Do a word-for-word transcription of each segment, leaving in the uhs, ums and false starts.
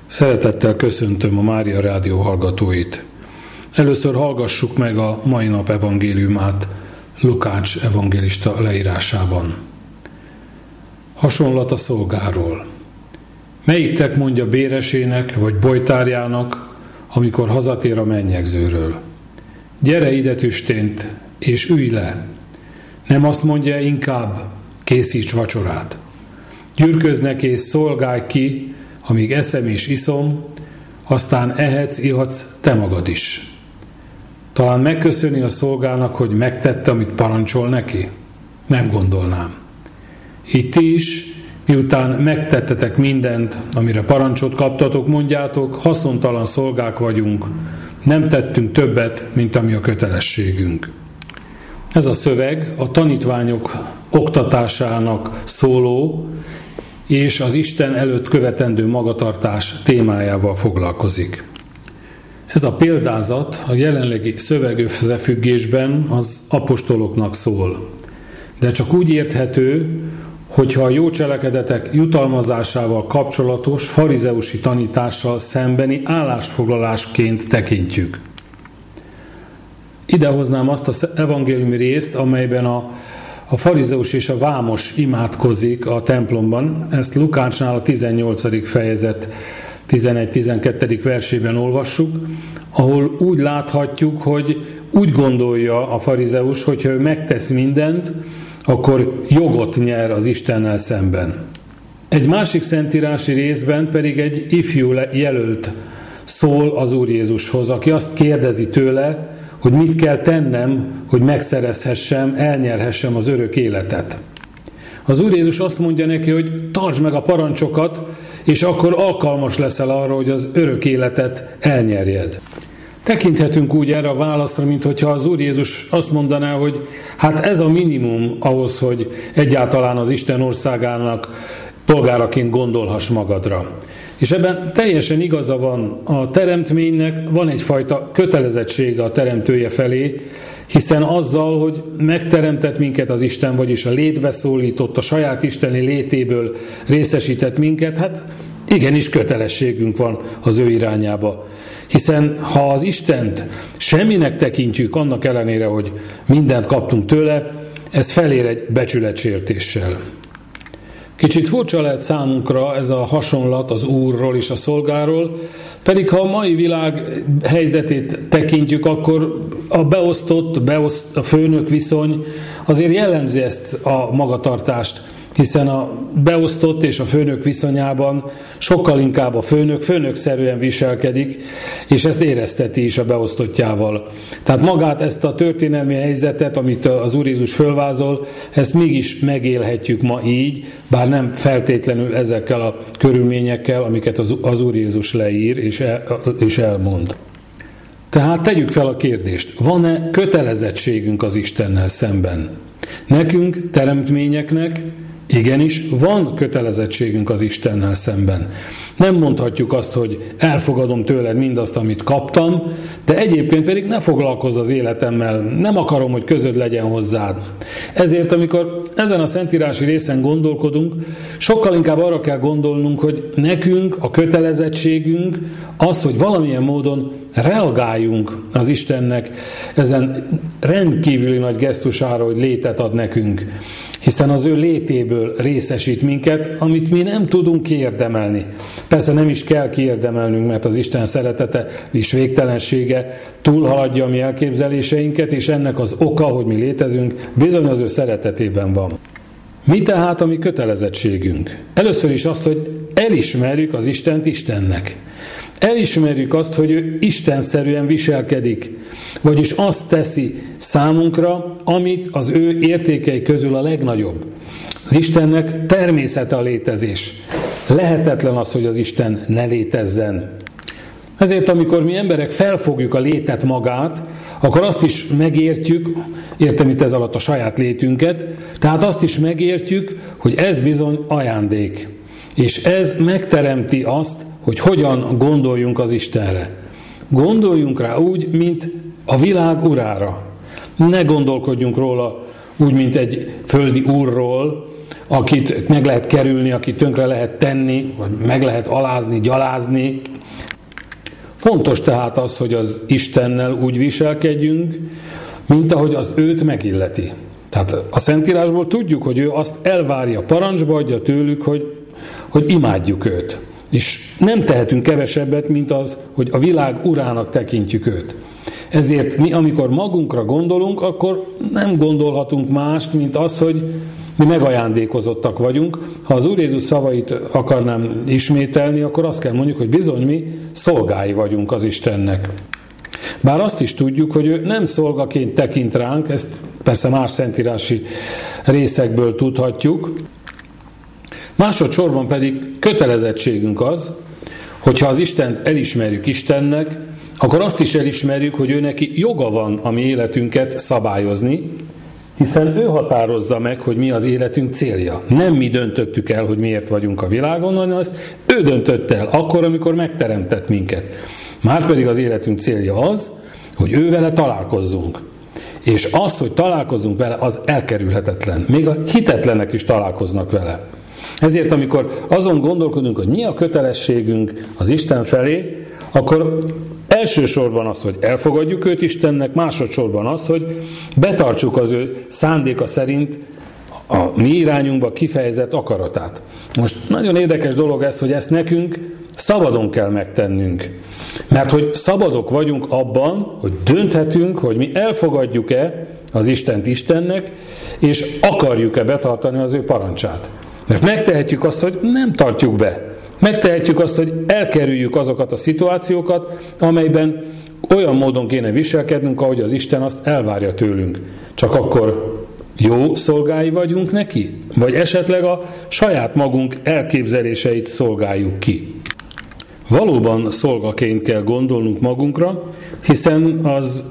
Szeretettel köszöntöm a Mária Rádió hallgatóit. Először hallgassuk meg a mai nap evangéliumát Lukács evangélista leírásában. Hasonlat a szolgáról. Melyiktek mondja béresének vagy bojtárjának, amikor hazatér a mennyegzőről? Gyere ide tüstént, és ülj le. Nem azt mondja inkább, készíts vacsorát. Gyűrköznek és szolgálj ki, amíg eszem és iszom, aztán ehetsz, ihatsz te magad is. Talán megköszöni a szolgának, hogy megtette, amit parancsol neki? Nem gondolnám. Így ti is, miután megtettetek mindent, amire parancsot kaptatok, mondjátok, haszontalan szolgák vagyunk, nem tettünk többet, mint ami a kötelességünk. Ez a szöveg a tanítványok oktatásának szóló, és az Isten előtt követendő magatartás témájával foglalkozik. Ez a példázat a jelenlegi szövegösszefüggésben az apostoloknak szól, de csak úgy érthető, hogyha a jó cselekedetek jutalmazásával kapcsolatos farizeusi tanítással szembeni állásfoglalásként tekintjük. Idehoznám azt az evangéliumi részt, amelyben a A farizeus és a vámos imádkozik a templomban, ezt Lukácsnál a tizennyolcadik fejezet tizenegy-tizenkettedik versében olvassuk, ahol úgy láthatjuk, hogy úgy gondolja a farizeus, hogy ha ő megtesz mindent, akkor jogot nyer az Istennel szemben. Egy másik szentírási részben pedig egy ifjú jelölt szól az Úr Jézushoz, aki azt kérdezi tőle, hogy mit kell tennem, hogy megszerezhessem, elnyerhessem az örök életet. Az Úr Jézus azt mondja neki, hogy tartsd meg a parancsokat, és akkor alkalmas leszel arra, hogy az örök életet elnyerjed. Tekinthetünk úgy erre a válaszra, mint hogyha az Úr Jézus azt mondaná, hogy hát ez a minimum ahhoz, hogy egyáltalán az Isten országának polgáraként gondolhass magadra. És ebben teljesen igaza van, a teremtménynek van egyfajta kötelezettsége a teremtője felé, hiszen azzal, hogy megteremtett minket az Isten, vagyis a létbe szólított, a saját isteni létéből részesített minket, hát igenis kötelességünk van az ő irányába. Hiszen ha az Istent semminek tekintjük, annak ellenére, hogy mindent kaptunk tőle, ez felér egy becsületsértéssel. Kicsit furcsa lehet számunkra ez a hasonlat az Úrról és a szolgáról, pedig ha a mai világ helyzetét tekintjük, akkor a beosztott, beoszt, a főnök viszony azért jellemzi ezt a magatartást, hiszen a beosztott és a főnök viszonyában sokkal inkább a főnök főnökszerűen viselkedik, és ezt érezteti is a beosztottjával. Tehát magát ezt a történelmi helyzetet, amit az Úr Jézus fölvázol, ezt mégis megélhetjük ma így, bár nem feltétlenül ezekkel a körülményekkel, amiket az, az Úr Jézus leír és, el, és elmond. Tehát tegyük fel a kérdést, van-e kötelezettségünk az Istennel szemben? Nekünk, teremtményeknek, igenis, van kötelezettségünk az Istennel szemben. Nem mondhatjuk azt, hogy elfogadom tőled mindazt, amit kaptam, de egyébként pedig ne foglalkozz az életemmel, nem akarom, hogy közöd legyen hozzád. Ezért, amikor ezen a szentírási részen gondolkodunk, sokkal inkább arra kell gondolnunk, hogy nekünk a kötelezettségünk az, hogy valamilyen módon reagáljunk az Istennek ezen rendkívüli nagy gesztusára, hogy létet ad nekünk. Hiszen az ő létéből részesít minket, amit mi nem tudunk kiérdemelni. Persze nem is kell kiérdemelnünk, mert az Isten szeretete és végtelensége túlhaladja a mi elképzeléseinket, és ennek az oka, hogy mi létezünk, bizony az ő szeretetében van. Mi tehát a mi kötelezettségünk? Először is azt, hogy elismerjük az Istent Istennek. Elismerjük azt, hogy ő istenszerűen viselkedik, vagyis azt teszi számunkra, amit az ő értékei közül a legnagyobb. Az Istennek természete a létezés. Lehetetlen az, hogy az Isten ne létezzen. Ezért, amikor mi emberek felfogjuk a létet magát, akkor azt is megértjük, értem itt ez alatt a saját létünket, tehát azt is megértjük, hogy ez bizony ajándék. És ez megteremti azt, hogy hogyan gondoljunk az Istenre. Gondoljunk rá úgy, mint a világ urára. Ne gondolkodjunk róla úgy, mint egy földi úrról, akit meg lehet kerülni, akit tönkre lehet tenni, vagy meg lehet alázni, gyalázni. Fontos tehát az, hogy az Istennel úgy viselkedjünk, mint ahogy az őt megilleti. Tehát a Szentírásból tudjuk, hogy ő azt elvárja, parancsba adja tőlük, hogy, hogy imádjuk őt. És nem tehetünk kevesebbet, mint az, hogy a világ urának tekintjük őt. Ezért mi, amikor magunkra gondolunk, akkor nem gondolhatunk mást, mint az, hogy mi megajándékozottak vagyunk. Ha az Úr Jézus szavait akarnám ismételni, akkor azt kell mondjuk, hogy bizony mi szolgái vagyunk az Istennek. Bár azt is tudjuk, hogy ő nem szolgaként tekint ránk, ezt persze más szentírási részekből tudhatjuk. Másodszorban pedig kötelezettségünk az, hogyha az Istent elismerjük Istennek, akkor azt is elismerjük, hogy ő neki joga van a mi életünket szabályozni, hiszen ő határozza meg, hogy mi az életünk célja. Nem mi döntöttük el, hogy miért vagyunk a világon, hanem azt ő döntött el akkor, amikor megteremtett minket. Márpedig az életünk célja az, hogy ő vele találkozzunk. És az, hogy találkozzunk vele, az elkerülhetetlen. Még a hitetlenek is találkoznak vele. Ezért, amikor azon gondolkodunk, hogy mi a kötelességünk az Isten felé, akkor elsősorban az, hogy elfogadjuk őt Istennek, másodszorban az, hogy betartsuk az ő szándéka szerint a mi irányunkba kifejezett akaratát. Most nagyon érdekes dolog ez, hogy ezt nekünk szabadon kell megtennünk. Mert hogy szabadok vagyunk abban, hogy dönthetünk, hogy mi elfogadjuk-e az Istent Istennek, és akarjuk-e betartani az ő parancsát. Mert megtehetjük azt, hogy nem tartjuk be. Megtehetjük azt, hogy elkerüljük azokat a szituációkat, amelyben olyan módon kéne viselkednünk, ahogy az Isten azt elvárja tőlünk. Csak akkor jó szolgái vagyunk neki? Vagy esetleg a saját magunk elképzeléseit szolgáljuk ki? Valóban szolgaként kell gondolnunk magunkra, hiszen az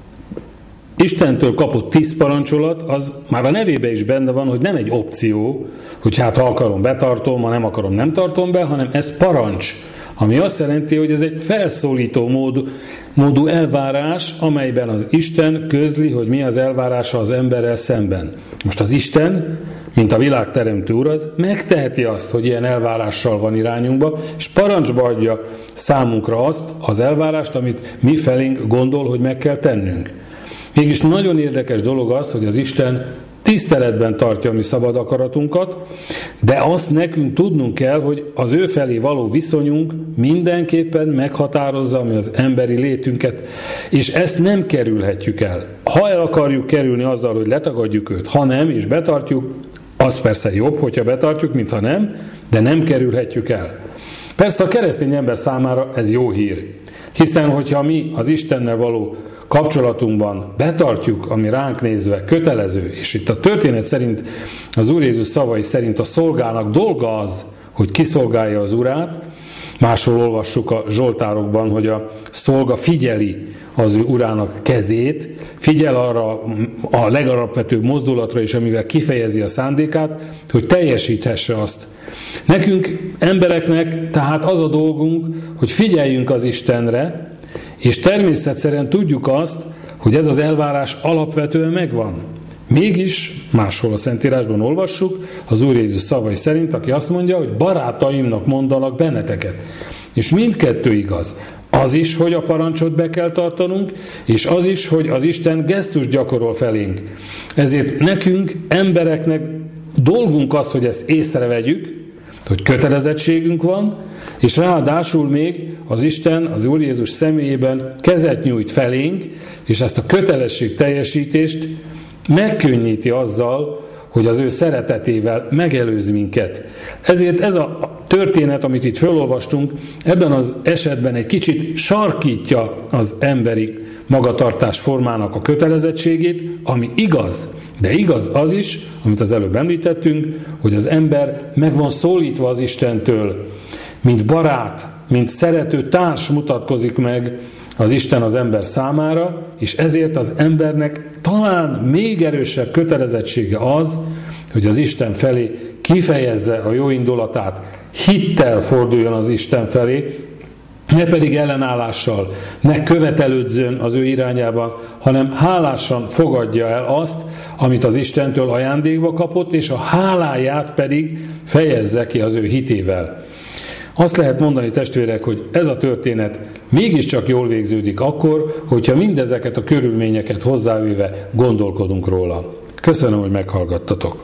Istentől kapott tíz parancsolat, az már a nevében is benne van, hogy nem egy opció, hogy hát ha akarom, betartom, ha nem akarom, nem tartom be, hanem ez parancs, ami azt jelenti, hogy ez egy felszólító módú, módú elvárás, amelyben az Isten közli, hogy mi az elvárása az emberrel szemben. Most az Isten, mint a világteremtő Úr, az megteheti azt, hogy ilyen elvárással van irányunkba, és parancsba adja számunkra azt az elvárást, amit mi felénk gondol, hogy meg kell tennünk. Mégis nagyon érdekes dolog az, hogy az Isten tiszteletben tartja a mi szabad akaratunkat, de azt nekünk tudnunk kell, hogy az ő felé való viszonyunk mindenképpen meghatározza mi az emberi létünket, és ezt nem kerülhetjük el. Ha el akarjuk kerülni azzal, hogy letagadjuk őt, ha nem, és betartjuk, az persze jobb, hogyha betartjuk, mint ha nem, de nem kerülhetjük el. Persze a keresztény ember számára ez jó hír, hiszen hogyha mi az Istennel való kapcsolatunkban betartjuk, ami ránk nézve kötelező, és itt a történet szerint, az Úr Jézus szavai szerint a szolgának dolga az, hogy kiszolgálja az urát. Máshol olvassuk a Zsoltárokban, hogy a szolga figyeli az ő urának kezét, figyel arra a legalapvetőbb mozdulatra is, amivel kifejezi a szándékát, hogy teljesíthesse azt. Nekünk, embereknek tehát az a dolgunk, hogy figyeljünk az Istenre, és természetszerűen tudjuk azt, hogy ez az elvárás alapvetően megvan. Mégis, máshol a Szentírásban olvassuk, az Úr Jézus szavai szerint, aki azt mondja, hogy barátaimnak mondanak benneteket. És mindkettő igaz. Az is, hogy a parancsot be kell tartanunk, és az is, hogy az Isten gesztus gyakorol felénk. Ezért nekünk, embereknek dolgunk az, hogy ezt észrevegyük, hogy kötelezettségünk van, és ráadásul még az Isten, az Úr Jézus személyében kezet nyújt felénk, és ezt a kötelesség teljesítést megkönnyíti azzal, hogy az ő szeretetével megelőz minket. Ezért ez a történet, amit itt felolvastunk, ebben az esetben egy kicsit sarkítja az emberi magatartás formának a kötelezettségét, ami igaz, de igaz az is, amit az előbb említettünk, hogy az ember meg van szólítva az Istentől, mint barát, mint szerető társ mutatkozik meg az Isten az ember számára, és ezért az embernek talán még erősebb kötelezettsége az, hogy az Isten felé kifejezze a jó indulatát, hittel forduljon az Isten felé, ne pedig ellenállással, ne követelődzön az ő irányába, hanem hálásan fogadja el azt, amit az Istentől ajándékba kapott, és a háláját pedig fejezze ki az ő hitével. Azt lehet mondani, testvérek, hogy ez a történet mégiscsak jól végződik akkor, hogyha mindezeket a körülményeket hozzávéve gondolkodunk róla. Köszönöm, hogy meghallgattatok.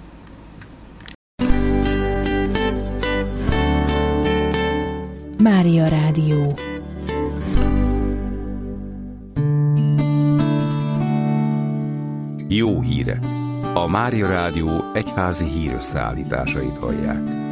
Mária Rádió. Jó hírek! A Mária Rádió egyházi hírösszeállításait hallják.